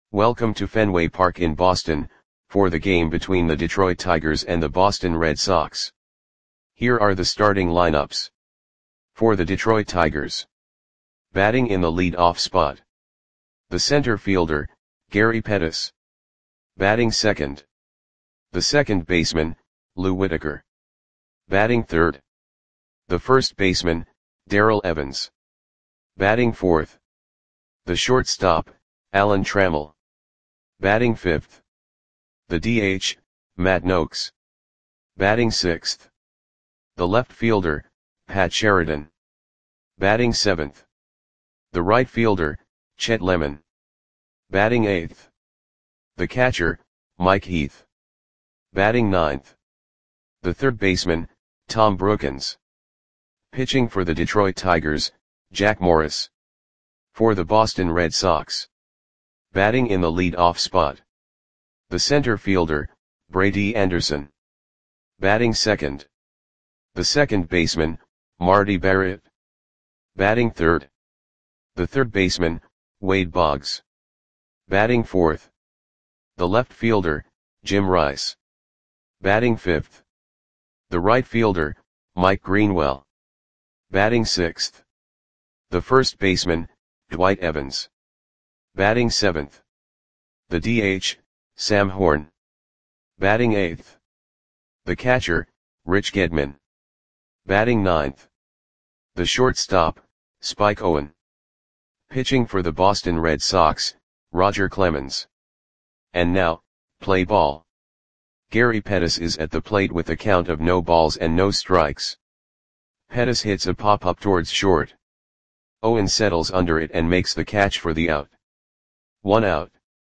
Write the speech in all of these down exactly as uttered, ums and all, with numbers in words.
Welcome to Fenway Park in Boston, for the game between the Detroit Tigers and the Boston Red Sox. Here are the starting lineups. For the Detroit Tigers. Batting in the lead-off spot. The center fielder, Gary Pettis. Batting second. The second baseman, Lou Whitaker. Batting third. The first baseman, Darrell Evans. Batting fourth. The shortstop, Alan Trammell. Batting fifth. The D H, Matt Nokes. Batting sixth. The left fielder, Pat Sheridan. Batting seventh. The right fielder, Chet Lemon. Batting eighth. The catcher, Mike Heath. Batting ninth. The third baseman, Tom Brookens. Pitching for the Detroit Tigers, Jack Morris. For the Boston Red Sox. Batting in the lead-off spot. The center fielder, Brady Anderson. Batting second. The second baseman, Marty Barrett. Batting third. The third baseman, Wade Boggs. Batting fourth. The left fielder, Jim Rice. Batting fifth. The right fielder, Mike Greenwell. Batting sixth. The first baseman, Dwight Evans. Batting seventh. The D H, Sam Horn. Batting eighth. The catcher, Rich Gedman. Batting ninth. The shortstop, Spike Owen. Pitching for the Boston Red Sox, Roger Clemens. And now, play ball. Gary Pettis is at the plate with a count of no balls and no strikes. Pettis hits a pop-up towards short. Owen settles under it and makes the catch for the out. One out.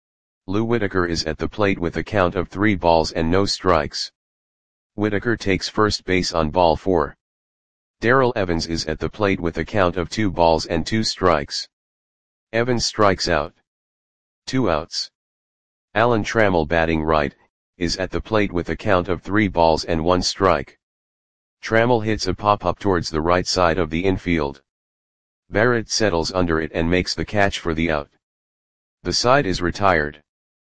Lou Whitaker is at the plate with a count of three balls and no strikes. Whitaker takes first base on ball four. Darrell Evans is at the plate with a count of two balls and two strikes. Evans strikes out. Two outs. Alan Trammell, batting right, is at the plate with a count of three balls and one strike. Trammell hits a pop-up towards the right side of the infield. Barrett settles under it and makes the catch for the out. The side is retired.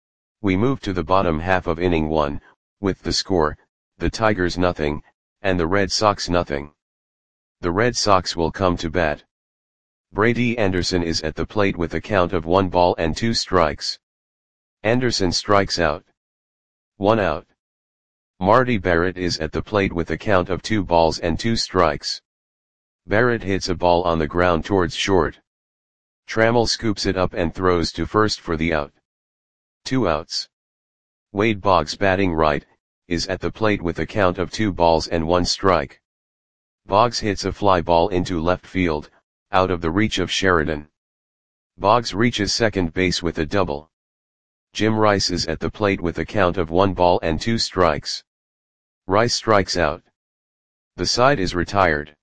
We move to the bottom half of inning one, with the score, the Tigers nothing, and the Red Sox nothing. The Red Sox will come to bat. Brady Anderson is at the plate with a count of one ball and two strikes. Anderson strikes out. One out. Marty Barrett is at the plate with a count of two balls and two strikes. Barrett hits a ball on the ground towards short. Trammell scoops it up and throws to first for the out. Two outs. Wade Boggs, batting right, is at the plate with a count of two balls and one strike. Boggs hits a fly ball into left field, out of the reach of Sheridan. Boggs reaches second base with a double. Jim Rice is at the plate with a count of one ball and two strikes. Rice strikes out. The side is retired.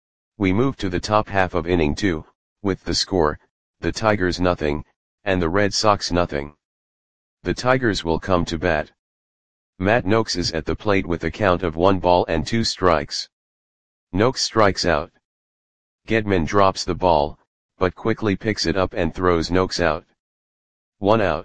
We move to the top half of inning two, with the score, the Tigers nothing, and the Red Sox nothing. The Tigers will come to bat. Matt Nokes is at the plate with a count of one ball and two strikes. Nokes strikes out. Gedman drops the ball, but quickly picks it up and throws Nokes out. One out.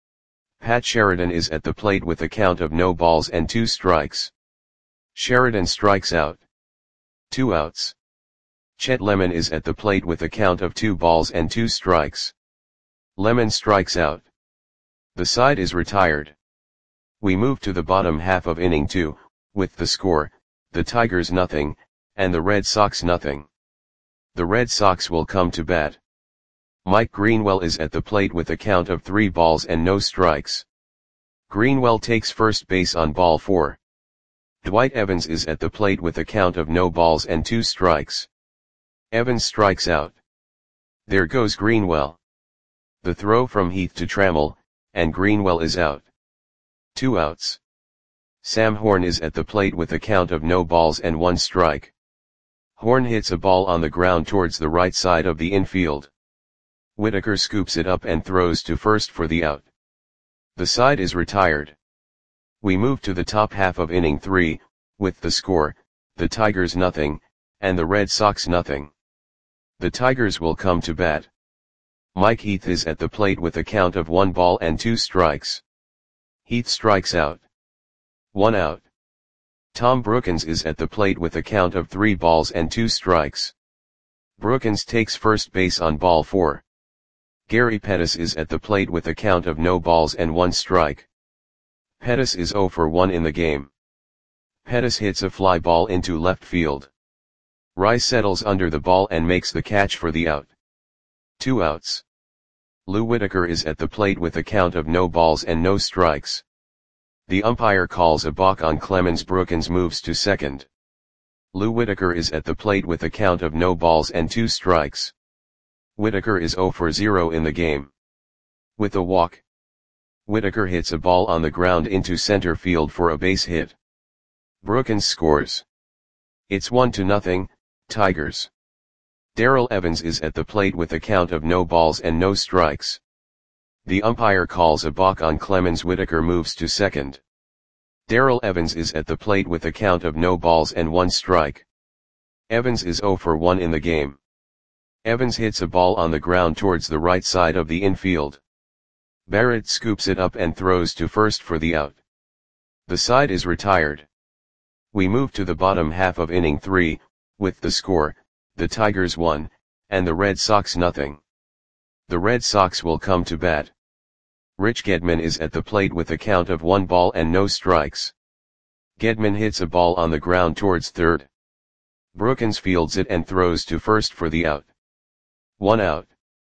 Pat Sheridan is at the plate with a count of no balls and two strikes. Sheridan strikes out. Two outs. Chet Lemon is at the plate with a count of two balls and two strikes. Lemon strikes out. The side is retired. We move to the bottom half of inning two, with the score, the Tigers nothing, and the Red Sox nothing. The Red Sox will come to bat. Mike Greenwell is at the plate with a count of three balls and no strikes. Greenwell takes first base on ball four. Dwight Evans is at the plate with a count of no balls and two strikes. Evans strikes out. There goes Greenwell. The throw from Heath to Trammell, and Greenwell is out. Two outs. Sam Horn is at the plate with a count of no balls and one strike. Horn hits a ball on the ground towards the right side of the infield. Whitaker scoops it up and throws to first for the out. The side is retired. We move to the top half of inning three, with the score, the Tigers nothing, and the Red Sox nothing. The Tigers will come to bat. Mike Heath is at the plate with a count of one ball and two strikes. Heath strikes out. One out. Tom Brookins is at the plate with a count of three balls and two strikes. Brookins takes first base on ball four. Gary Pettis is at the plate with a count of no balls and one strike. Pettis is zero for one in the game. Pettis hits a fly ball into left field. Rice settles under the ball and makes the catch for the out. Two outs. Lou Whitaker is at the plate with a count of no balls and no strikes. The umpire calls a balk on Clemens. Brookins moves to second. Lou Whitaker is at the plate with a count of no balls and two strikes. Whitaker is zero for zero in the game. With a walk, Whitaker hits a ball on the ground into center field for a base hit. Brookins scores. It's one to nothing, Tigers. Darrell Evans is at the plate with a count of no balls and no strikes. The umpire calls a balk on Clemens. Whitaker moves to second. Darrell Evans is at the plate with a count of no balls and one strike. Evans is zero for one in the game. Evans hits a ball on the ground towards the right side of the infield. Barrett scoops it up and throws to first for the out. The side is retired. We move to the bottom half of inning three, with the score, the Tigers one, and the Red Sox nothing. The Red Sox will come to bat. Rich Gedman is at the plate with a count of one ball and no strikes. Gedman hits a ball on the ground towards third. Brookins fields it and throws to first for the out. One out.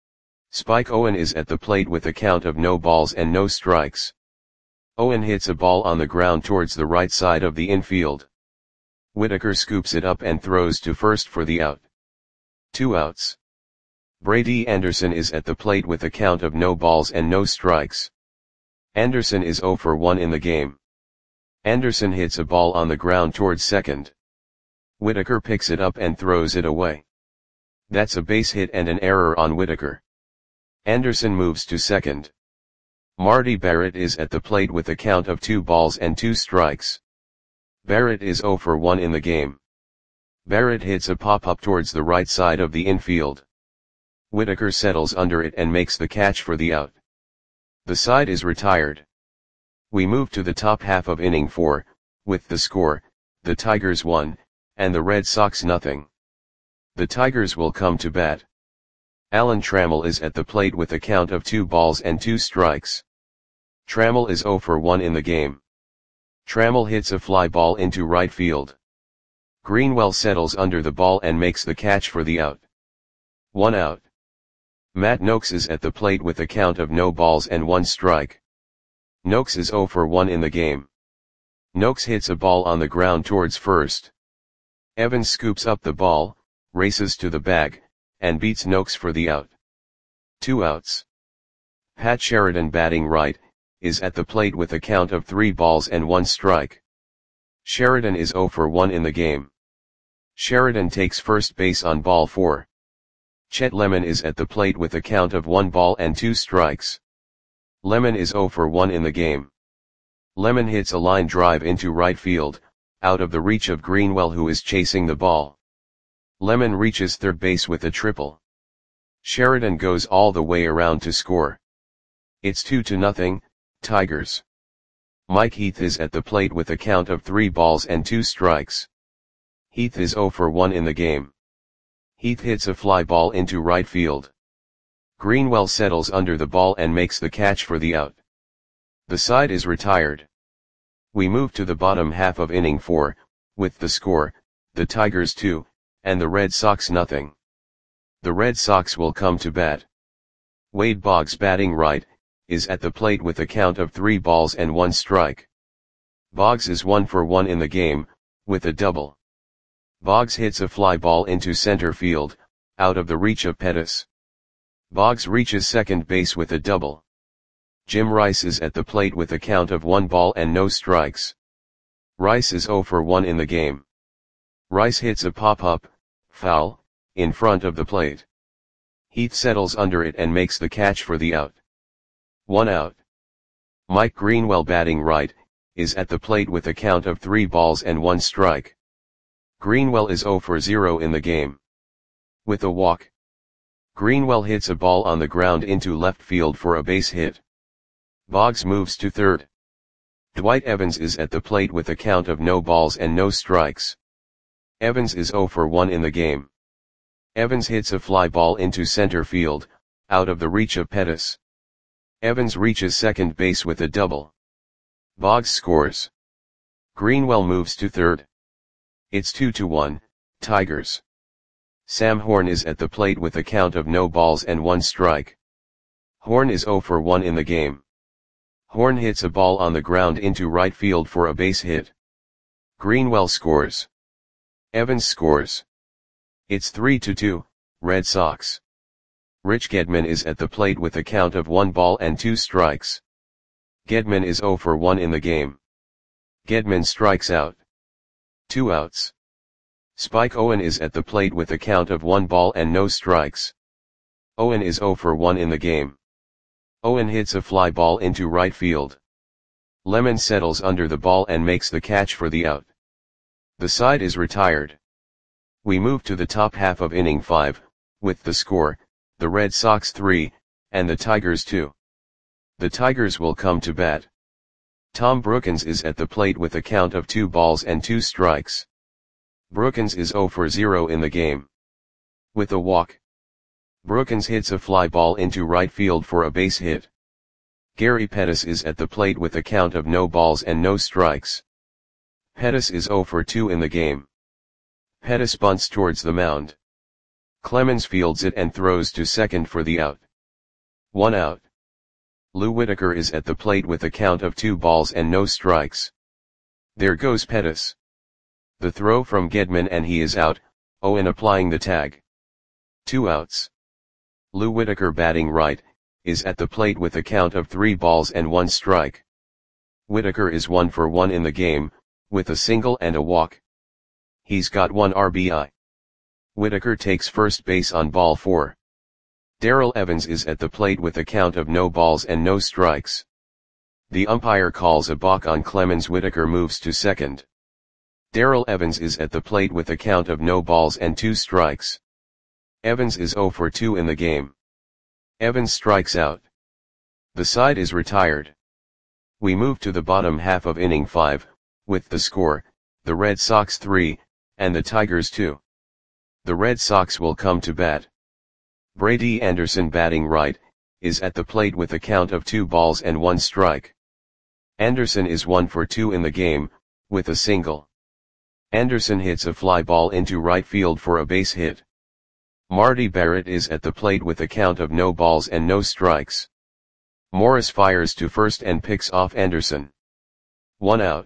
Spike Owen is at the plate with a count of no balls and no strikes. Owen hits a ball on the ground towards the right side of the infield. Whitaker scoops it up and throws to first for the out. Two outs. Brady Anderson is at the plate with a count of no balls and no strikes. Anderson is zero for one in the game. Anderson hits a ball on the ground towards second. Whitaker picks it up and throws it away. That's a base hit and an error on Whitaker. Anderson moves to second. Marty Barrett is at the plate with a count of two balls and two strikes. Barrett is zero for one in the game. Barrett hits a pop-up towards the right side of the infield. Whitaker settles under it and makes the catch for the out. The side is retired. We move to the top half of inning four, with the score, the Tigers one, and the Red Sox nothing. The Tigers will come to bat. Alan Trammell is at the plate with a count of two balls and two strikes. Trammell is zero for one in the game. Trammell hits a fly ball into right field. Greenwell settles under the ball and makes the catch for the out. One out. Matt Noakes is at the plate with a count of no balls and one strike. Noakes is zero for one in the game. Noakes hits a ball on the ground towards first. Evans scoops up the ball, races to the bag, and beats Noakes for the out. Two outs. Pat Sheridan, batting right, is at the plate with a count of three balls and one strike. Sheridan is zero for one in the game. Sheridan takes first base on ball four. Chet Lemon is at the plate with a count of one ball and two strikes. Lemon is zero for one in the game. Lemon hits a line drive into right field, out of the reach of Greenwell, who is chasing the ball. Lemon reaches third base with a triple. Sheridan goes all the way around to score. It's two to nothing, Tigers. Mike Heath is at the plate with a count of three balls and two strikes. Heath is zero for one in the game. Heath hits a fly ball into right field. Greenwell settles under the ball and makes the catch for the out. The side is retired. We move to the bottom half of inning four, with the score, the Tigers two, and the Red Sox nothing. The Red Sox will come to bat. Wade Boggs, batting right, is at the plate with a count of three balls and one strike. Boggs is one for one in the game, with a double. Boggs hits a fly ball into center field, out of the reach of Pettis. Boggs reaches second base with a double. Jim Rice is at the plate with a count of one ball and no strikes. Rice is zero for one in the game. Rice hits a pop-up, foul, in front of the plate. Heath settles under it and makes the catch for the out. One out. Mike Greenwell, batting right, is at the plate with a count of three balls and one strike. Greenwell is zero for zero in the game. With a walk, Greenwell hits a ball on the ground into left field for a base hit. Boggs moves to third. Dwight Evans is at the plate with a count of no balls and no strikes. Evans is zero for one in the game. Evans hits a fly ball into center field, out of the reach of Pettis. Evans reaches second base with a double. Boggs scores. Greenwell moves to third. It's two to one, Tigers. Sam Horn is at the plate with a count of no balls and one strike. Horn is zero for one in the game. Horn hits a ball on the ground into right field for a base hit. Greenwell scores. Evans scores. It's three to two, Red Sox. Rich Gedman is at the plate with a count of one ball and two strikes. Gedman is zero for one in the game. Gedman strikes out. Two outs. Spike Owen is at the plate with a count of one ball and no strikes. Owen is zero for one in the game. Owen hits a fly ball into right field. Lemon settles under the ball and makes the catch for the out. The side is retired. We move to the top half of inning five, with the score, the Red Sox three, and the Tigers two. The Tigers will come to bat. Tom Brookins is at the plate with a count of two balls and two strikes. Brookins is zero for zero in the game. With a walk. Brookins hits a fly ball into right field for a base hit. Gary Pettis is at the plate with a count of no balls and no strikes. Pettis is zero for two in the game. Pettis bunts towards the mound. Clemens fields it and throws to second for the out. One out. Lou Whitaker is at the plate with a count of two balls and no strikes. There goes Pettis. The throw from Gedman and he is out, Owen applying the tag. Two outs. Lou Whitaker batting right, is at the plate with a count of three balls and one strike. Whitaker is one for one in the game, with a single and a walk. He's got one R B I. Whitaker takes first base on ball four. Darrell Evans is at the plate with a count of no balls and no strikes. The umpire calls a balk on Clemens. Whitaker moves to second. Darrell Evans is at the plate with a count of no balls and two strikes. Evans is zero for two in the game. Evans strikes out. The side is retired. We move to the bottom half of inning five, with the score, the Red Sox three, and the Tigers two. The Red Sox will come to bat. Brady Anderson batting right, is at the plate with a count of two balls and one strike. Anderson is one for two in the game, with a single. Anderson hits a fly ball into right field for a base hit. Marty Barrett is at the plate with a count of no balls and no strikes. Morris fires to first and picks off Anderson. One out.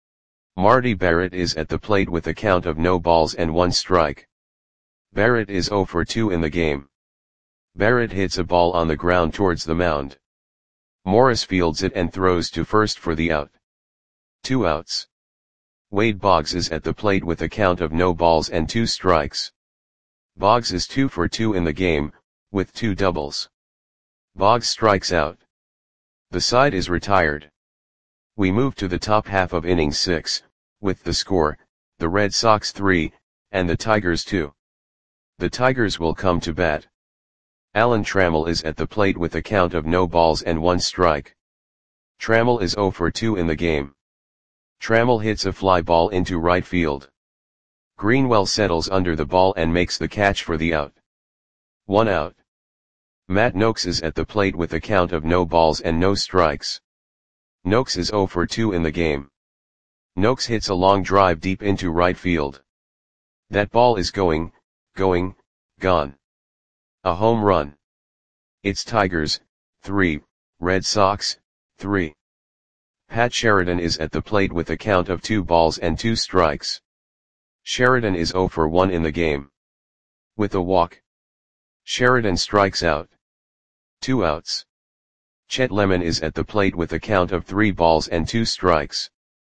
Marty Barrett is at the plate with a count of no balls and one strike. Barrett is zero for two in the game. Barrett hits a ball on the ground towards the mound. Morris fields it and throws to first for the out. Two outs. Wade Boggs is at the plate with a count of no balls and two strikes. Boggs is two for two in the game, with two doubles. Boggs strikes out. The side is retired. We move to the top half of inning six, with the score, the Red Sox three, and the Tigers two. The Tigers will come to bat. Alan Trammell is at the plate with a count of no balls and one strike. Trammell is zero for two in the game. Trammell hits a fly ball into right field. Greenwell settles under the ball and makes the catch for the out. One out. Matt Noakes is at the plate with a count of no balls and no strikes. Noakes is zero for two in the game. Noakes hits a long drive deep into right field. That ball is going, going, gone. A home run. It's Tigers, three, Red Sox, three. Pat Sheridan is at the plate with a count of two balls and two strikes. Sheridan is zero for one in the game. With a walk. Sheridan strikes out. Two outs. Chet Lemon is at the plate with a count of three balls and two strikes.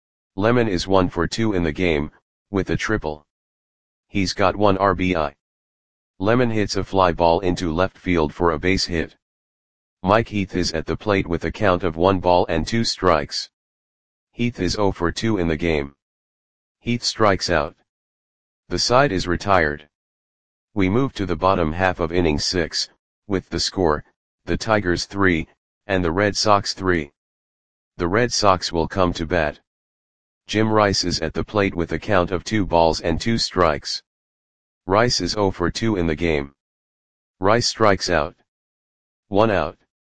Lemon is one for two in the game, with a triple. He's got one R B I. Lemon hits a fly ball into left field for a base hit. Mike Heath is at the plate with a count of one ball and two strikes. Heath is zero for two in the game. Heath strikes out. The side is retired. We move to the bottom half of inning six, with the score, the Tigers three, and the Red Sox three. The Red Sox will come to bat. Jim Rice is at the plate with a count of two balls and two strikes. Rice is oh for two in the game. Rice strikes out. One out.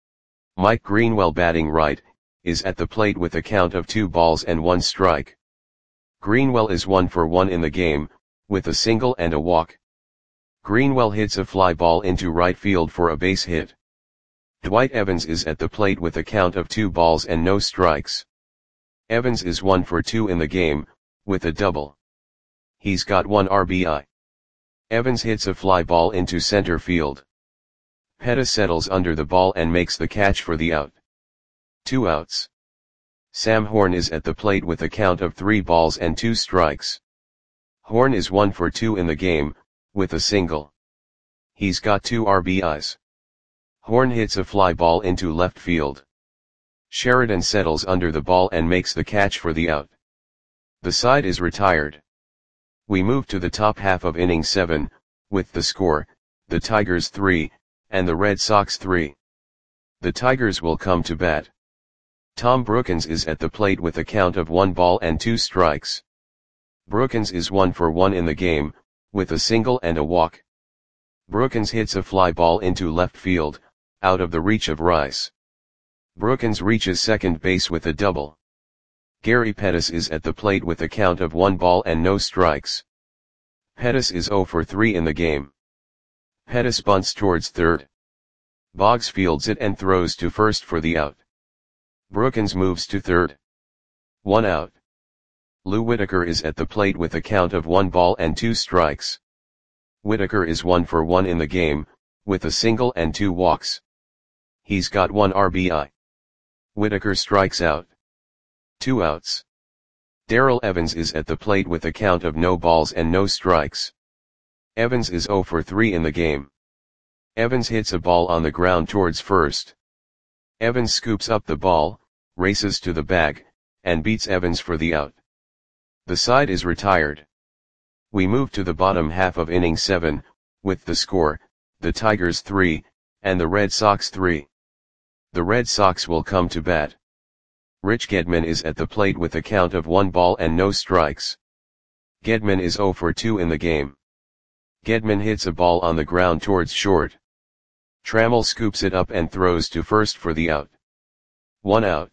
Mike Greenwell, batting right, is at the plate with a count of two balls and one strike. Greenwell is one for one in the game, with a single and a walk. Greenwell hits a fly ball into right field for a base hit. Dwight Evans is at the plate with a count of two balls and no strikes. Evans is one for two in the game, with a double. He's got one R B I. Evans hits a fly ball into center field. Pettis settles under the ball and makes the catch for the out. Two outs. Sam Horn is at the plate with a count of three balls and two strikes. Horn is one for two in the game, with a single. He's got two R B Is. Horn hits a fly ball into left field. Sheridan settles under the ball and makes the catch for the out. The side is retired. We move to the top half of inning seven, with the score, the Tigers three, and the Red Sox three. The Tigers will come to bat. Tom Brookins is at the plate with a count of one ball and two strikes. Brookins is one for one in the game, with a single and a walk. Brookins hits a fly ball into left field, out of the reach of Rice. Brookins reaches second base with a double. Gary Pettis is at the plate with a count of one ball and no strikes. Pettis is oh for three in the game. Pettis bunts towards third. Boggs fields it and throws to first for the out. Brookins moves to third. One out. Lou Whitaker is at the plate with a count of one ball and two strikes. Whitaker is one for one in the game, with a single and two walks. He's got one R B I. Whitaker strikes out. Two outs. Darrell Evans is at the plate with a count of no balls and no strikes. Evans is oh for three in the game. Evans hits a ball on the ground towards first. Evans scoops up the ball, races to the bag, and beats Evans for the out. The side is retired. We move to the bottom half of inning seven, with the score, the Tigers three, and the Red Sox three. The Red Sox will come to bat. Rich Gedman is at the plate with a count of one ball and no strikes. Gedman is oh for two in the game. Gedman hits a ball on the ground towards short. Trammell scoops it up and throws to first for the out. One out.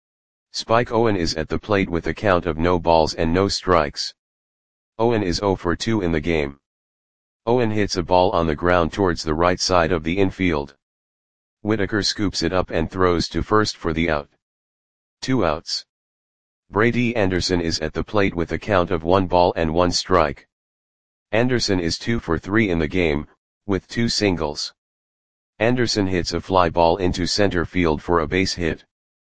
Spike Owen is at the plate with a count of no balls and no strikes. Owen is oh for two in the game. Owen hits a ball on the ground towards the right side of the infield. Whitaker scoops it up and throws to first for the out. Two outs. Brady Anderson is at the plate with a count of one ball and one strike. Anderson is two for three in the game, with two singles. Anderson hits a fly ball into center field for a base hit.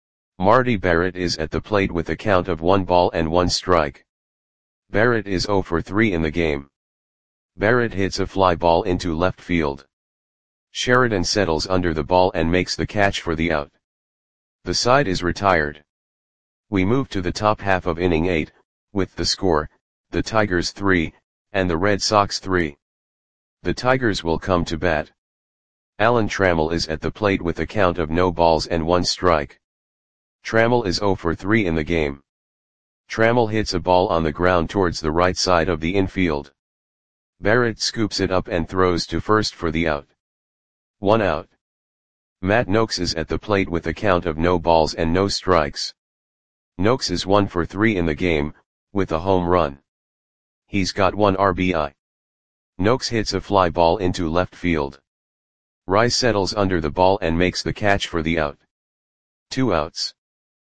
Marty Barrett is at the plate with a count of one ball and one strike. Barrett is oh for three in the game. Barrett hits a fly ball into left field. Sheridan settles under the ball and makes the catch for the out. The side is retired. We move to the top half of inning eight, with the score, the Tigers three, and the Red Sox three. The Tigers will come to bat. Alan Trammell is at the plate with a count of no balls and one strike. Trammell is oh for three in the game. Trammell hits a ball on the ground towards the right side of the infield. Barrett scoops it up and throws to first for the out. One out. Matt Noakes is at the plate with a count of no balls and no strikes. Noakes is one for three in the game, with a home run. He's got one R B I. Noakes hits a fly ball into left field. Rice settles under the ball and makes the catch for the out. Two outs.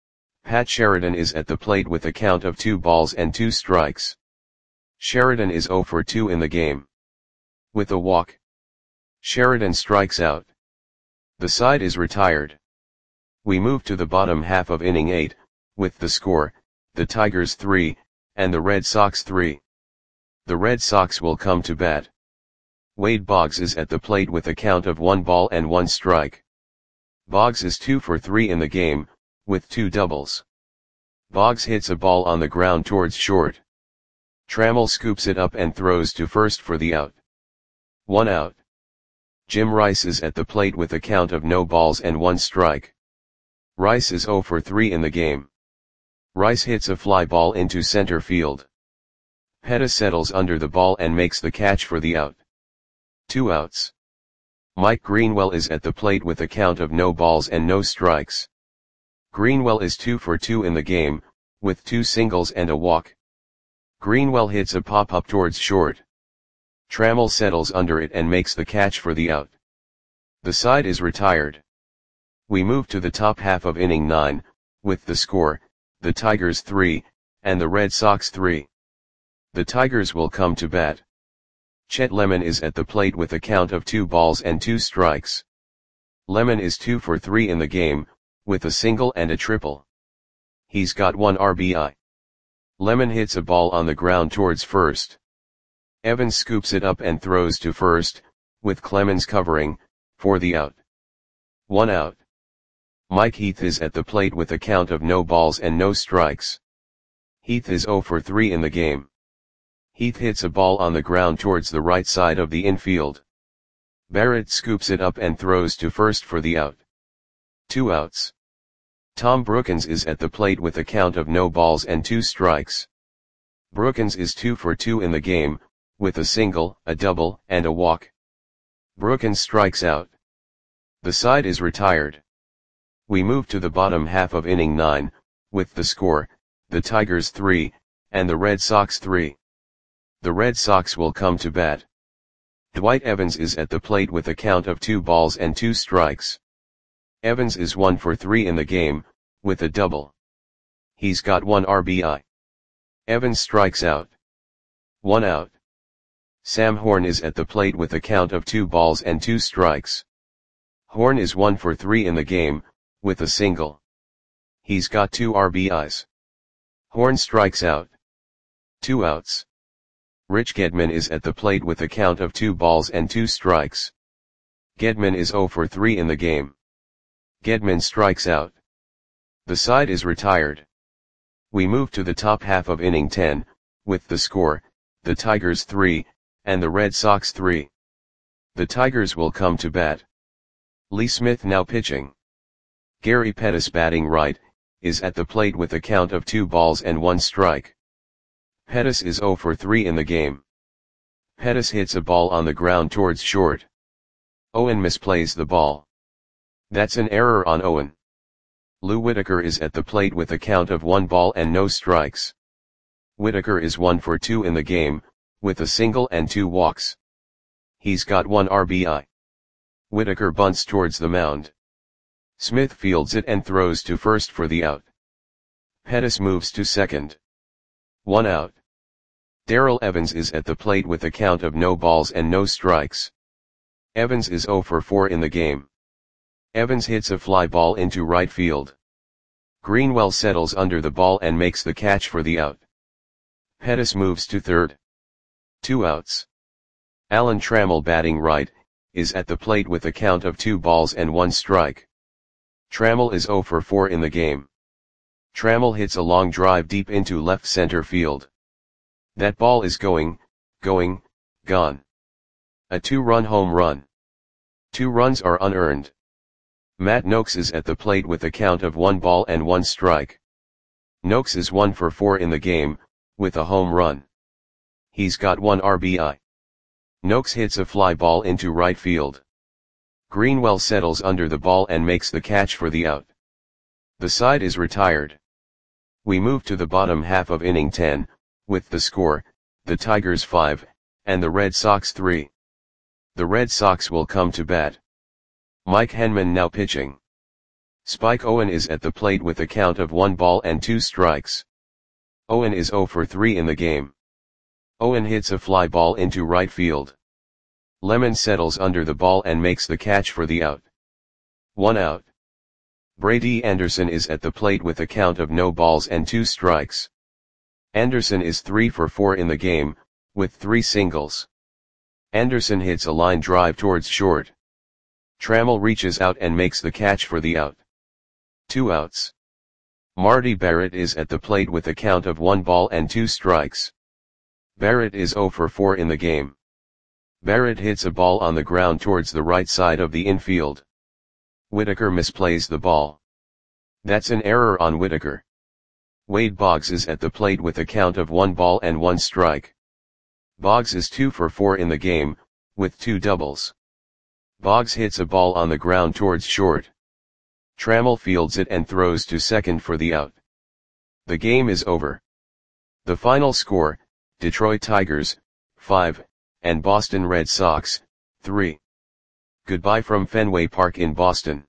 Pat Sheridan is at the plate with a count of two balls and two strikes. Sheridan is oh for two in the game. With a walk. Sheridan strikes out. The side is retired. We move to the bottom half of inning eight, with the score, the Tigers three, and the Red Sox three. The Red Sox will come to bat. Wade Boggs is at the plate with a count of one ball and one strike. Boggs is two for three in the game, with two doubles. Boggs hits a ball on the ground towards short. Trammell scoops it up and throws to first for the out. one out. Jim Rice is at the plate with a count of no balls and one strike. Rice is zero for three in the game. Rice hits a fly ball into center field. Pettis settles under the ball and makes the catch for the out. Two outs. Mike Greenwell is at the plate with a count of no balls and no strikes. Greenwell is two for two in the game, with two singles and a walk. Greenwell hits a pop-up towards short. Trammell settles under it and makes the catch for the out. The side is retired. We move to the top half of inning nine, with the score, the Tigers three, and the Red Sox three. The Tigers will come to bat. Chet Lemon is at the plate with a count of two balls and two strikes. Lemon is two for three in the game, with a single and a triple. He's got one R B I. Lemon hits a ball on the ground towards first. Evans scoops it up and throws to first, with Clemens covering, for the out. One out. Mike Heath is at the plate with a count of no balls and no strikes. Heath is zero for three in the game. Heath hits a ball on the ground towards the right side of the infield. Barrett scoops it up and throws to first for the out. Two outs. Tom Brookens is at the plate with a count of no balls and two strikes. Brookens is two for two in the game, with a single, a double, and a walk. Brookens strikes out. The side is retired. We move to the bottom half of inning nine, with the score, the Tigers three, and the Red Sox three. The Red Sox will come to bat. Dwight Evans is at the plate with a count of two balls and two strikes. Evans is one for three in the game, with a double. He's got one R B I. Evans strikes out. One out. Sam Horn is at the plate with a count of two balls and two strikes. Horn is one for three in the game, with a single. He's got two R B Is. Horn strikes out. Two outs. Rich Gedman is at the plate with a count of two balls and two strikes. Gedman is zero for three in the game. Gedman strikes out. The side is retired. We move to the top half of inning ten, with the score, the Tigers three, and the Red Sox three. The Tigers will come to bat. Lee Smith now pitching. Gary Pettis batting right, is at the plate with a count of two balls and one strike. Pettis is zero for three in the game. Pettis hits a ball on the ground towards short. Owen misplays the ball. That's an error on Owen. Lou Whitaker is at the plate with a count of one ball and no strikes. Whitaker is one for two in the game, with a single and two walks. He's got one R B I. Whitaker bunts towards the mound. Smith fields it and throws to first for the out. Pettis moves to second. One out. Darrell Evans is at the plate with a count of no balls and no strikes. Evans is zero for four in the game. Evans hits a fly ball into right field. Greenwell settles under the ball and makes the catch for the out. Pettis moves to third. Two outs. Alan Trammell batting right, is at the plate with a count of two balls and one strike. Trammell is zero for four in the game. Trammell hits a long drive deep into left center field. That ball is going, going, gone. A two-run home run. Two runs are unearned. Matt Noakes is at the plate with a count of one ball and one strike. Noakes is one for four in the game, with a home run. He's got one R B I. Noakes hits a fly ball into right field. Greenwell settles under the ball and makes the catch for the out. The side is retired. We move to the bottom half of inning ten, with the score, the Tigers five, and the Red Sox three. The Red Sox will come to bat. Mike Henman now pitching. Spike Owen is at the plate with a count of one ball and two strikes. Owen is zero for three in the game. Owen hits a fly ball into right field. Lemon settles under the ball and makes the catch for the out. One out. Brady Anderson is at the plate with a count of no balls and two strikes. Anderson is three for four in the game, with three singles. Anderson hits a line drive towards short. Trammell reaches out and makes the catch for the out. Two outs. Marty Barrett is at the plate with a count of one ball and two strikes. Barrett is zero for four in the game. Barrett hits a ball on the ground towards the right side of the infield. Whitaker misplays the ball. That's an error on Whitaker. Wade Boggs is at the plate with a count of one ball and one strike. Boggs is two for four in the game, with two doubles. Boggs hits a ball on the ground towards short. Trammell fields it and throws to second for the out. The game is over. The final score, Detroit Tigers, five, and Boston Red Sox, three. Goodbye from Fenway Park in Boston.